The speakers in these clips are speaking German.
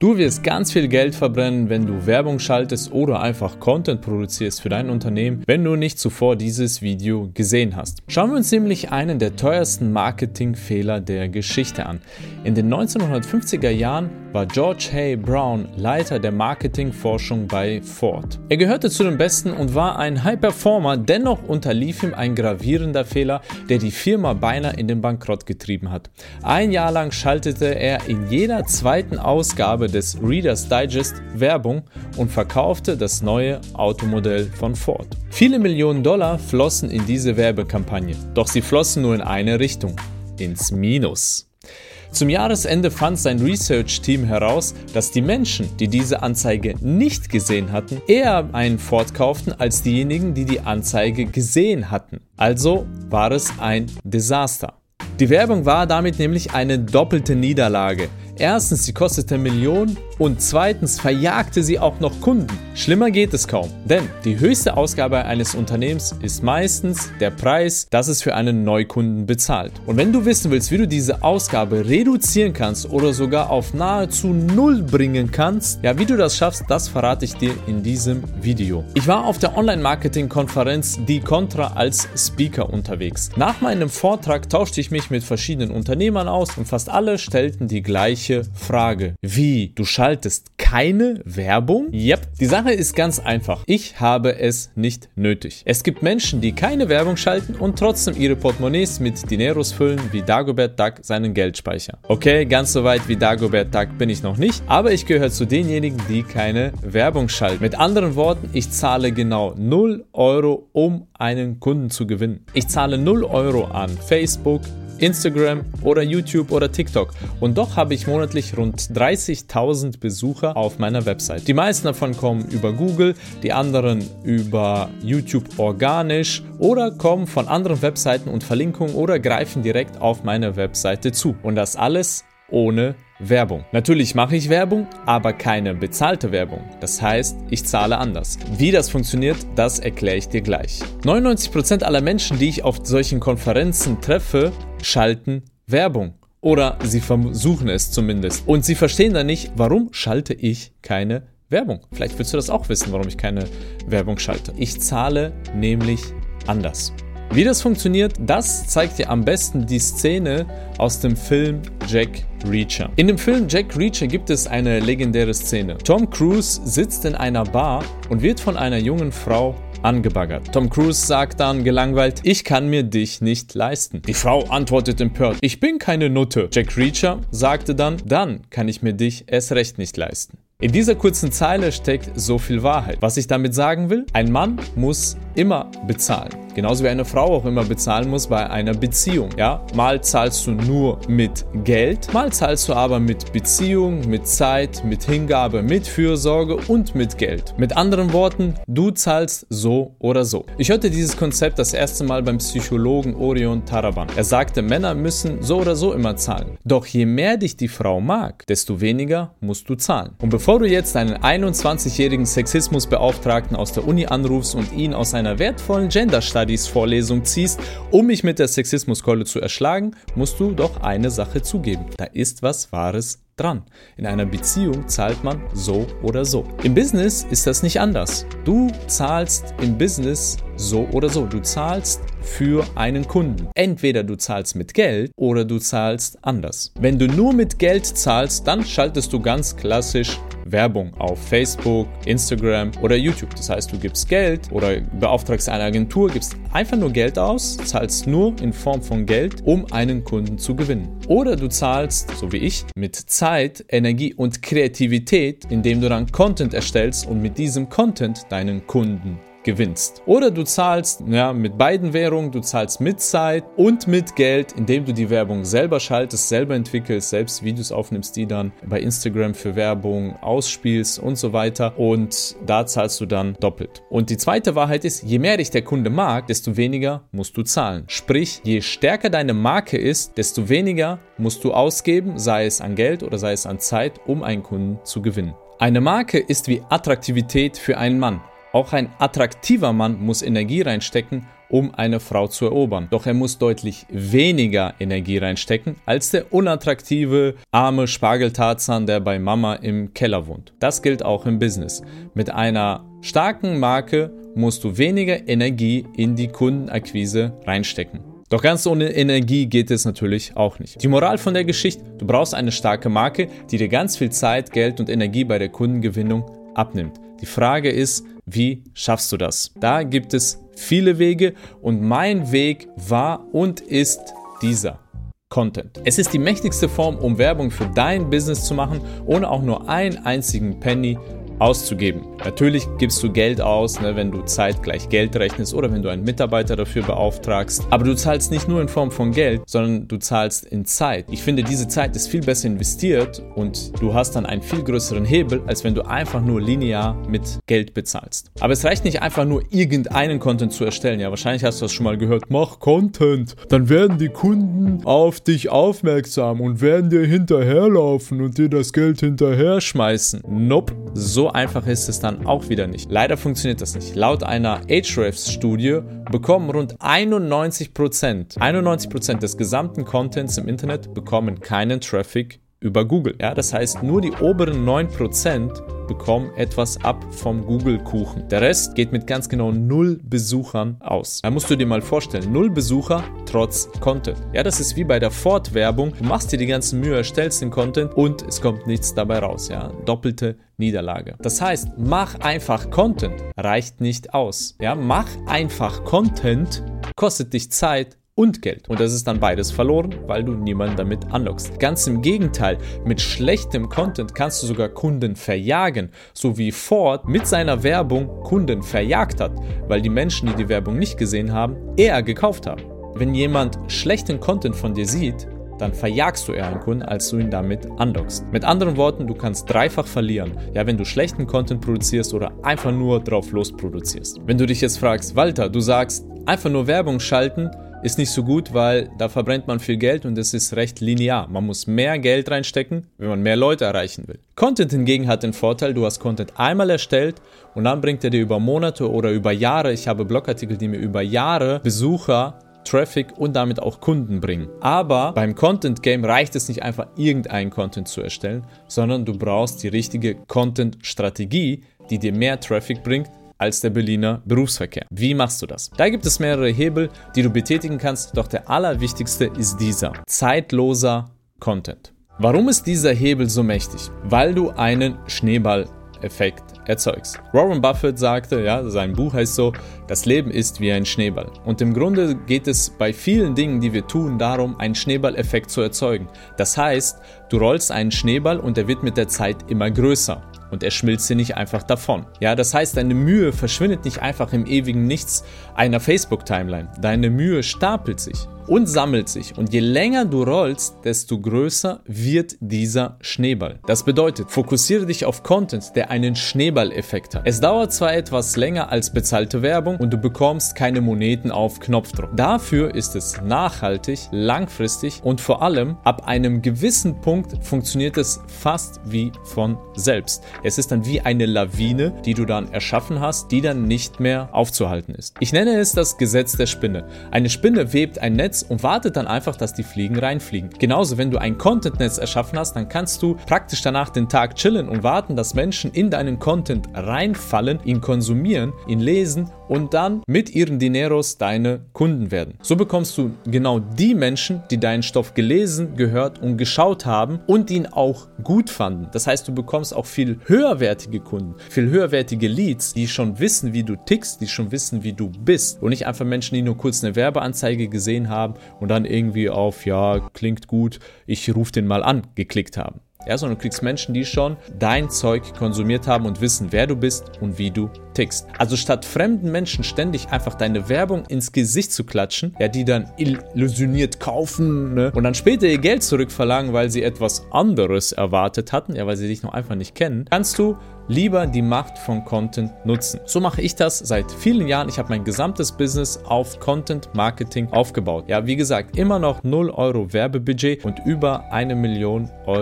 Du wirst ganz viel Geld verbrennen, wenn du Werbung schaltest oder einfach Content produzierst für dein Unternehmen, wenn du nicht zuvor dieses Video gesehen hast. Schauen wir uns nämlich einen der teuersten Marketingfehler der Geschichte an. In den 1950er Jahren war George Hay Brown Leiter der Marketingforschung bei Ford. Er gehörte zu den Besten und war ein High-Performer, dennoch unterlief ihm ein gravierender Fehler, der die Firma beinahe in den Bankrott getrieben hat. Ein Jahr lang schaltete er in jeder zweiten Ausgabe des Reader's Digest Werbung und verkaufte das neue Automodell von Ford. Viele Millionen Dollar flossen in diese Werbekampagne, doch sie flossen nur in eine Richtung, ins Minus. Zum Jahresende fand sein Research-Team heraus, dass die Menschen, die diese Anzeige nicht gesehen hatten, eher einen Ford kauften als diejenigen, die die Anzeige gesehen hatten. Also war es ein Desaster. Die Werbung war damit nämlich eine doppelte Niederlage. Erstens, sie kostete Millionen und zweitens verjagte sie auch noch Kunden. Schlimmer geht es kaum, denn die höchste Ausgabe eines Unternehmens ist meistens der Preis, das es für einen Neukunden bezahlt. Und wenn du wissen willst, wie du diese Ausgabe reduzieren kannst oder sogar auf nahezu null bringen kannst, ja, wie du das schaffst, das verrate ich dir in diesem Video. Ich war auf der Online-Marketing-Konferenz DiContra als Speaker unterwegs. Nach meinem Vortrag tauschte ich mich mit verschiedenen Unternehmern aus und fast alle stellten die gleiche Frage. Wie? Du schaltest keine Werbung? Yep. Die Sache ist ganz einfach. Ich habe es nicht nötig. Es gibt Menschen, die keine Werbung schalten und trotzdem ihre Portemonnaies mit Dineros füllen, wie Dagobert Duck seinen Geldspeicher. Okay, ganz so weit wie Dagobert Duck bin ich noch nicht, aber ich gehöre zu denjenigen, die keine Werbung schalten. Mit anderen Worten, ich zahle genau 0 Euro, um einen Kunden zu gewinnen. Ich zahle 0 Euro an Facebook, Instagram oder YouTube oder TikTok und doch habe ich monatlich rund 30.000 Besucher auf meiner Website. Die meisten davon kommen über Google, die anderen über YouTube organisch oder kommen von anderen Webseiten und Verlinkungen oder greifen direkt auf meine Webseite zu. Und das alles ohne Werbung. Natürlich mache ich Werbung, aber keine bezahlte Werbung. Das heißt, ich zahle anders. Wie das funktioniert, das erkläre ich dir gleich. 99% aller Menschen, die ich auf solchen Konferenzen treffe, schalten Werbung. Oder sie versuchen es zumindest. Und sie verstehen dann nicht, warum schalte ich keine Werbung. Vielleicht willst du das auch wissen, warum ich keine Werbung schalte. Ich zahle nämlich anders. Wie das funktioniert, das zeigt dir am besten die Szene aus dem Film Jack Reacher. In dem Film Jack Reacher gibt es eine legendäre Szene. Tom Cruise sitzt in einer Bar und wird von einer jungen Frau angebaggert. Tom Cruise sagt dann gelangweilt, ich kann mir dich nicht leisten. Die Frau antwortet empört, ich bin keine Nutte. Jack Reacher sagte dann kann ich mir dich erst recht nicht leisten. In dieser kurzen Zeile steckt so viel Wahrheit. Was ich damit sagen will, ein Mann muss immer bezahlen. Genauso wie eine Frau auch immer bezahlen muss bei einer Beziehung. Ja? Mal zahlst du nur mit Geld, mal zahlst du aber mit Beziehung, mit Zeit, mit Hingabe, mit Fürsorge und mit Geld. Mit anderen Worten, du zahlst so oder so. Ich hörte dieses Konzept das erste Mal beim Psychologen Orion Taraban. Er sagte, Männer müssen so oder so immer zahlen. Doch je mehr dich die Frau mag, desto weniger musst du zahlen. Und bevor du jetzt einen 21-jährigen Sexismusbeauftragten aus der Uni anrufst und ihn aus einer wertvollen Gender Studies Vorlesung ziehst, um mich mit der Sexismuskeule zu erschlagen, musst du doch eine Sache zugeben. Da ist was Wahres dran. In einer Beziehung zahlt man so oder so. Im Business ist das nicht anders. Du zahlst im Business so oder so. Du zahlst für einen Kunden. Entweder du zahlst mit Geld oder du zahlst anders. Wenn du nur mit Geld zahlst, dann schaltest du ganz klassisch Werbung auf Facebook, Instagram oder YouTube. Das heißt, du gibst Geld oder beauftragst eine Agentur, gibst einfach nur Geld aus, zahlst nur in Form von Geld, um einen Kunden zu gewinnen. Oder du zahlst, so wie ich, mit Zeit, Energie und Kreativität, indem du dann Content erstellst und mit diesem Content deinen Kunden gewinnst. Oder du zahlst mit beiden Währungen, du zahlst mit Zeit und mit Geld, indem du die Werbung selber schaltest, selber entwickelst, selbst Videos aufnimmst, die dann bei Instagram für Werbung ausspielst und so weiter, und da zahlst du dann doppelt. Und die zweite Wahrheit ist, je mehr dich der Kunde mag, desto weniger musst du zahlen. Sprich, je stärker deine Marke ist, desto weniger musst du ausgeben, sei es an Geld oder sei es an Zeit, um einen Kunden zu gewinnen. Eine Marke ist wie Attraktivität für einen Mann. Auch ein attraktiver Mann muss Energie reinstecken, um eine Frau zu erobern. Doch er muss deutlich weniger Energie reinstecken als der unattraktive, arme Spargeltarzan, der bei Mama im Keller wohnt. Das gilt auch im Business. Mit einer starken Marke musst du weniger Energie in die Kundenakquise reinstecken. Doch ganz ohne Energie geht es natürlich auch nicht. Die Moral von der Geschichte: Du brauchst eine starke Marke, die dir ganz viel Zeit, Geld und Energie bei der Kundengewinnung abnimmt. Die Frage ist, wie schaffst du das? Da gibt es viele Wege und mein Weg war und ist dieser: Content. Es ist die mächtigste Form, um Werbung für dein Business zu machen, ohne auch nur einen einzigen Penny auszugeben. Natürlich gibst du Geld aus, wenn du Zeit gleich Geld rechnest oder wenn du einen Mitarbeiter dafür beauftragst. Aber du zahlst nicht nur in Form von Geld, sondern du zahlst in Zeit. Ich finde, diese Zeit ist viel besser investiert und du hast dann einen viel größeren Hebel, als wenn du einfach nur linear mit Geld bezahlst. Aber es reicht nicht einfach nur irgendeinen Content zu erstellen. Ja, wahrscheinlich hast du das schon mal gehört. Mach Content, dann werden die Kunden auf dich aufmerksam und werden dir hinterherlaufen und dir das Geld hinterher schmeißen. Nope, so einfach ist es dann auch wieder nicht. Leider funktioniert das nicht. Laut einer Ahrefs-Studie bekommen rund 91% des gesamten Contents im Internet bekommen keinen Traffic über Google. Ja, das heißt, nur die oberen 9% bekommen etwas ab vom Google-Kuchen. Der Rest geht mit ganz genau 0 Besuchern aus. Da musst du dir mal vorstellen, 0 Besucher trotz Content. Ja, das ist wie bei der Ford-Werbung. Du machst dir die ganze Mühe, erstellst den Content und es kommt nichts dabei raus. Ja, doppelte Niederlage. Das heißt, mach einfach Content, reicht nicht aus. Ja, mach einfach Content, kostet dich Zeit und Geld. Und das ist dann beides verloren, weil du niemanden damit anlockst. Ganz im Gegenteil, mit schlechtem Content kannst du sogar Kunden verjagen, so wie Ford mit seiner Werbung Kunden verjagt hat, weil die Menschen, die die Werbung nicht gesehen haben, eher gekauft haben. Wenn jemand schlechten Content von dir sieht, dann verjagst du eher einen Kunden, als du ihn damit anlockst. Mit anderen Worten, du kannst dreifach verlieren, ja, wenn du schlechten Content produzierst oder einfach nur drauf los produzierst. Wenn du dich jetzt fragst, Walter, du sagst, einfach nur Werbung schalten ist nicht so gut, weil da verbrennt man viel Geld und es ist recht linear. Man muss mehr Geld reinstecken, wenn man mehr Leute erreichen will. Content hingegen hat den Vorteil, du hast Content einmal erstellt und dann bringt er dir über Monate oder über Jahre, ich habe Blogartikel, die mir über Jahre Besucher, Traffic und damit auch Kunden bringen. Aber beim Content Game reicht es nicht einfach, irgendeinen Content zu erstellen, sondern du brauchst die richtige Content-Strategie, die dir mehr Traffic bringt als der Berliner Berufsverkehr. Wie machst du das? Da gibt es mehrere Hebel, die du betätigen kannst, doch der allerwichtigste ist dieser: zeitloser Content. Warum ist dieser Hebel so mächtig? Weil du einen Schneeball-Effekt erzeugst. Warren Buffett sagte, ja, sein Buch heißt so, das Leben ist wie ein Schneeball. Und im Grunde geht es bei vielen Dingen, die wir tun, darum, einen Schneeball-Effekt zu erzeugen. Das heißt, du rollst einen Schneeball und er wird mit der Zeit immer größer. Und er schmilzt dir nicht einfach davon. Ja, das heißt, deine Mühe verschwindet nicht einfach im ewigen Nichts einer Facebook-Timeline. Deine Mühe stapelt sich und sammelt sich. Und je länger du rollst, desto größer wird dieser Schneeball. Das bedeutet, fokussiere dich auf Content, der einen Schneeball-Effekt hat. Es dauert zwar etwas länger als bezahlte Werbung und du bekommst keine Moneten auf Knopfdruck. Dafür ist es nachhaltig, langfristig und vor allem ab einem gewissen Punkt funktioniert es fast wie von selbst. Es ist dann wie eine Lawine, die du dann erschaffen hast, die dann nicht mehr aufzuhalten ist. Ich nenne es das Gesetz der Spinne. Eine Spinne webt ein Netz und wartet dann einfach, dass die Fliegen reinfliegen. Genauso, wenn du ein Content-Netz erschaffen hast, dann kannst du praktisch danach den Tag chillen und warten, dass Menschen in deinen Content reinfallen, ihn konsumieren, ihn lesen und dann mit ihren Dineros deine Kunden werden. So bekommst du genau die Menschen, die deinen Stoff gelesen, gehört und geschaut haben und ihn auch gut fanden. Das heißt, du bekommst auch viel höherwertige Kunden, viel höherwertige Leads, die schon wissen, wie du tickst, die schon wissen, wie du bist und nicht einfach Menschen, die nur kurz eine Werbeanzeige gesehen haben und dann irgendwie auf, ja, klingt gut, ich rufe den mal an, geklickt haben. Ja, sondern du kriegst Menschen, die schon dein Zeug konsumiert haben und wissen, wer du bist und wie du tickst. Also statt fremden Menschen ständig einfach deine Werbung ins Gesicht zu klatschen, ja, die dann illusioniert kaufen, ne, und dann später ihr Geld zurückverlangen, weil sie etwas anderes erwartet hatten, ja, weil sie dich noch einfach nicht kennen, kannst du lieber die Macht von Content nutzen. So mache ich das seit vielen Jahren. Ich habe mein gesamtes Business auf Content Marketing aufgebaut. Ja, wie gesagt, immer noch 0 € Werbebudget und über 1 Million € Umsatz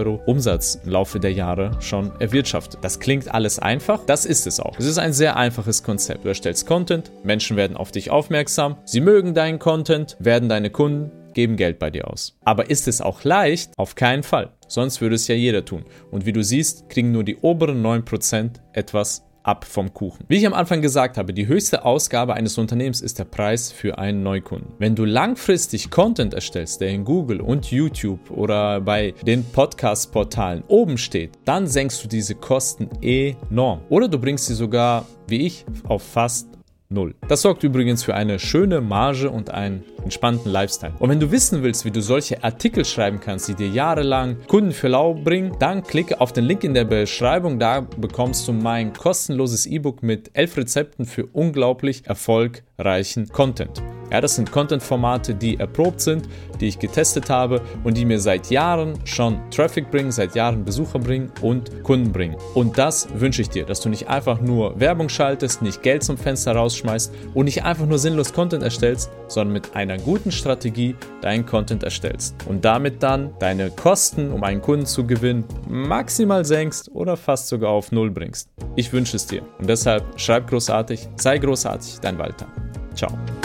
Umsatz im Laufe der Jahre schon erwirtschaftet. Das klingt alles einfach, das ist es auch. Es ist ein sehr einfaches Konzept. Du erstellst Content, Menschen werden auf dich aufmerksam, sie mögen deinen Content, werden deine Kunden, geben Geld bei dir aus. Aber ist es auch leicht? Auf keinen Fall. Sonst würde es ja jeder tun. Und wie du siehst, kriegen nur die oberen 9% etwas ab vom Kuchen. Wie ich am Anfang gesagt habe, die höchste Ausgabe eines Unternehmens ist der Preis für einen Neukunden. Wenn du langfristig Content erstellst, der in Google und YouTube oder bei den Podcast-Portalen oben steht, dann senkst du diese Kosten enorm. Oder du bringst sie sogar, wie ich, auf fast 0. Das sorgt übrigens für eine schöne Marge und einen entspannten Lifestyle. Und wenn du wissen willst, wie du solche Artikel schreiben kannst, die dir jahrelang Kunden für lau bringen, dann klicke auf den Link in der Beschreibung. Da bekommst du mein kostenloses E-Book mit 11 Rezepten für unglaublich erfolgreichen Content. Ja, das sind Content-Formate, die erprobt sind, die ich getestet habe und die mir seit Jahren schon Traffic bringen, seit Jahren Besucher bringen und Kunden bringen. Und das wünsche ich dir, dass du nicht einfach nur Werbung schaltest, nicht Geld zum Fenster rausschmeißt und nicht einfach nur sinnlos Content erstellst, sondern mit einer guten Strategie deinen Content erstellst und damit dann deine Kosten, um einen Kunden zu gewinnen, maximal senkst oder fast sogar auf 0 bringst. Ich wünsche es dir und deshalb schreib großartig, sei großartig, dein Walter. Ciao.